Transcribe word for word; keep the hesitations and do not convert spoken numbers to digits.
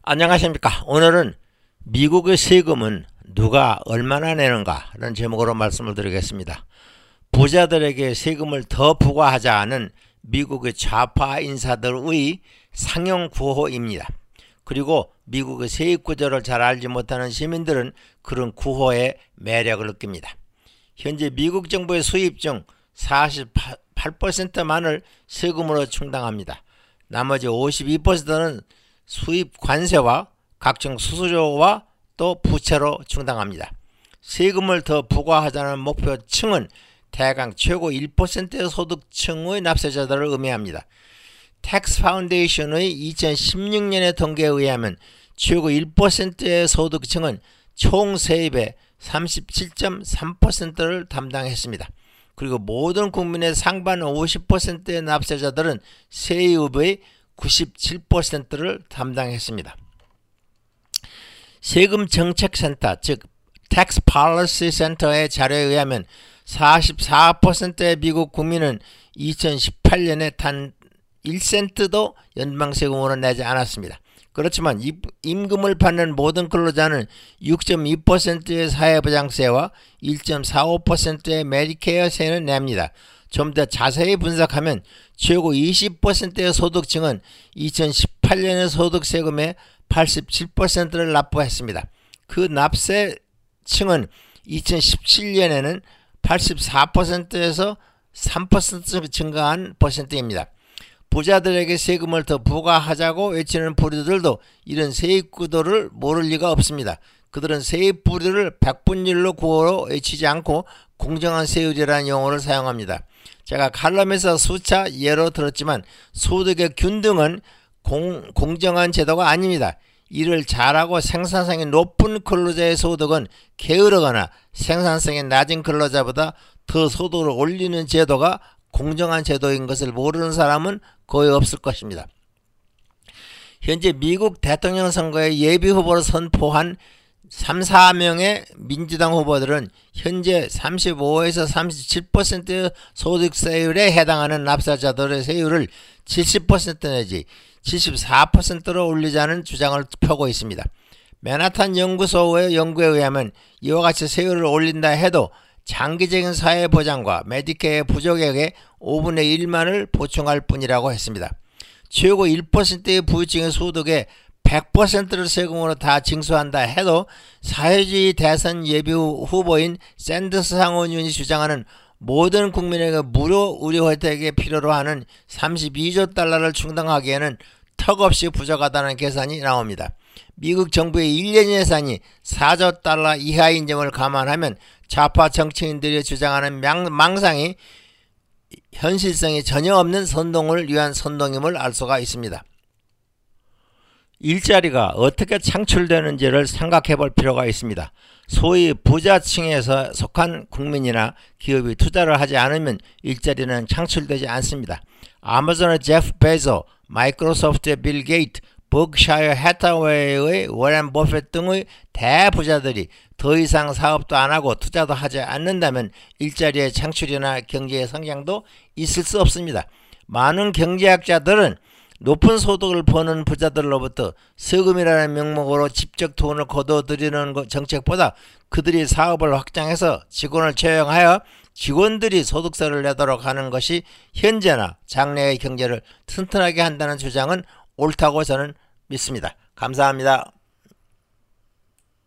안녕하십니까. 오늘은 미국의 세금은 누가 얼마나 내는가 라는 제목으로 말씀을 드리겠습니다. 부자들에게 세금을 더 부과하자는 미국의 좌파 인사들의 상용 구호입니다. 그리고 미국의 세입 구조를 잘 알지 못하는 시민들은 그런 구호의 매력을 느낍니다. 현재 미국 정부의 수입 중 사십팔 퍼센트만을 세금으로 충당합니다. 나머지 오십이 퍼센트는 수입 관세와 각종 수수료와 또 부채로 충당합니다. 세금을 더 부과하자는 목표층은 대강 최고 일 퍼센트의 소득층의 납세자들을 의미합니다. 텍스 파운데이션의 이천십육 년의 통계에 의하면 최고 일 퍼센트의 소득층은 총 세입의 삼십칠 점 삼 퍼센트를 담당했습니다. 그리고 모든 국민의 상반 오십 퍼센트의 납세자들은 세입의 구십칠 퍼센트를 담당했습니다. 세금정책센터 즉 Tax Policy Center의 자료에 의하면 사십사 퍼센트의 미국 국민은 이천십팔 년에 단 일 센트도 연방세금으로 내지 않았습니다. 그렇지만 임금을 받는 모든 근로자는 육 점 이 퍼센트의 사회보장세와 일 점 사오 퍼센트의 메디케어세는 냅니다. 좀 더 자세히 분석하면 최고 이십 퍼센트의 소득층은 이천십팔 년의 소득세금의 팔십칠 퍼센트를 납부했습니다. 그 납세층은 이천십칠 년에는 팔십사 퍼센트에서 삼 퍼센트 증가한 퍼센트입니다. 부자들에게 세금을 더 부과하자고 외치는 부류들도 이런 세입구도를 모를 리가 없습니다. 그들은 세입부류를 백분율로 구호로 외치지 않고 공정한 세율이라는 용어를 사용합니다. 제가 칼럼에서 수차 예로 들었지만 소득의 균등은 공, 공정한 제도가 아닙니다. 일을 잘하고 생산성이 높은 근로자의 소득은 게으르거나 생산성이 낮은 근로자보다 더 소득을 올리는 제도가 공정한 제도인 것을 모르는 사람은 거의 없을 것입니다. 현재 미국 대통령 선거에 예비후보로 선포한 삼, 사 명의 민주당 후보들은 현재 삼십오에서 삼십칠 퍼센트 소득세율에 해당하는 납세자들의 세율을 칠십 퍼센트 내지 칠십사 퍼센트로 올리자는 주장을 펴고 있습니다. 맨하탄 연구소의 연구에 의하면 이와 같이 세율을 올린다 해도 장기적인 사회보장과 메디케어 부족에게 오분의 일만을 보충할 뿐이라고 했습니다. 최고 일 퍼센트의 부유층의 소득의 백 퍼센트를 세금으로 다 징수한다 해도 사회주의 대선 예비 후보인 샌더스 상원의원이 주장하는 모든 국민에게 무료 의료 혜택에 필요로 하는 삼십이조 달러를 충당하기에는 턱없이 부족하다는 계산이 나옵니다. 미국 정부의 일 년 예산이 사조 달러 이하인 점을 감안하면 좌파 정치인들이 주장하는 망상이 현실성이 전혀 없는 선동을 위한 선동임을 알 수가 있습니다. 일자리가 어떻게 창출되는지를 생각해 볼 필요가 있습니다. 소위 부자층에서 속한 국민이나 기업이 투자를 하지 않으면 일자리는 창출되지 않습니다. 아마존의 제프 베조, 마이크로소프트의 빌 게이트, 버크샤이어 해타웨이의 워렌 버핏 등의 대부자들이 더 이상 사업도 안 하고 투자도 하지 않는다면 일자리의 창출이나 경제의 성장도 있을 수 없습니다. 많은 경제학자들은 높은 소득을 버는 부자들로부터 세금이라는 명목으로 직접 돈을 거둬들이는 정책보다 그들이 사업을 확장해서 직원을 채용하여 직원들이 소득세를 내도록 하는 것이 현재나 장래의 경제를 튼튼하게 한다는 주장은 옳다고 저는 믿습니다. 감사합니다.